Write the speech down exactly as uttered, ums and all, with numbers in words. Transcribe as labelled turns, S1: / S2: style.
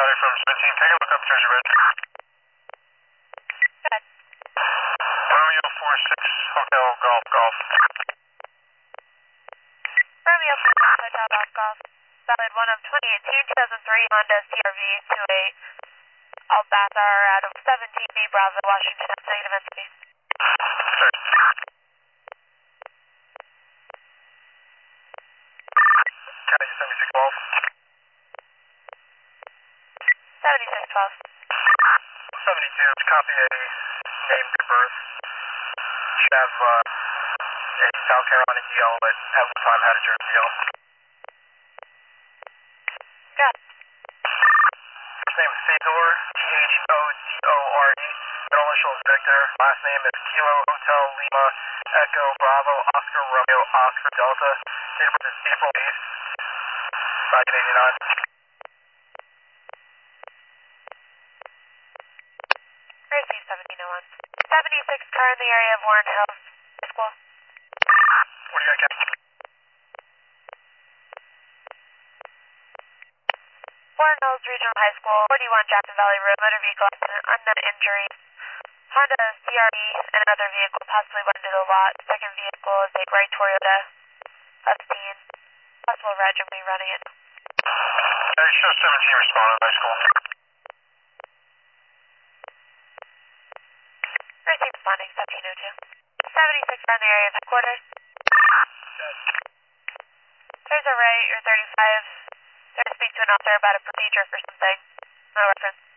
S1: County from seventeen. Take a look up Jersey Ridge.
S2: Good.
S1: Romeo four six, Hotel Golf Golf.
S2: Romeo four six, Hotel Golf Golf. Valid one of twenty eighteen, two thousand three Honda C R V to a Albathar out of seventeen B Bravo, Washington, negative entity.
S1: Sure. County seventy-six twelve.
S2: seventy-six twelve.
S1: seventy-two, copy a name to birth. Should have uh, a South Carolina D L, but at the time had a Jersey D L.
S2: Good.
S1: First name is Theodore, T H O D O R E. Middle initial is Victor. Last name is Kilo Hotel Lima Echo Bravo Oscar Romeo Oscar Delta. Date of birth is April eighth, nineteen eighty-nine.
S2: Receive seventeen oh one. seventy-six car in the area of Warren Hills High School.
S1: What do you got, Captain?
S2: Warren Hills Regional High School, forty-one Jackson Valley Road, motor vehicle accident, unknown injuries. Honda C R E and another vehicle possibly went into the lot. Second vehicle is a gray Toyota. Left scene. Possible red, you'll be running it.
S1: Uh, show seventeen responded, high school.
S2: Receive responding, seventeen oh two. seventy-six are in the area of headquarters. There's a Ray, you're thirty-five. There to speak to an officer about a procedure for something. No reference.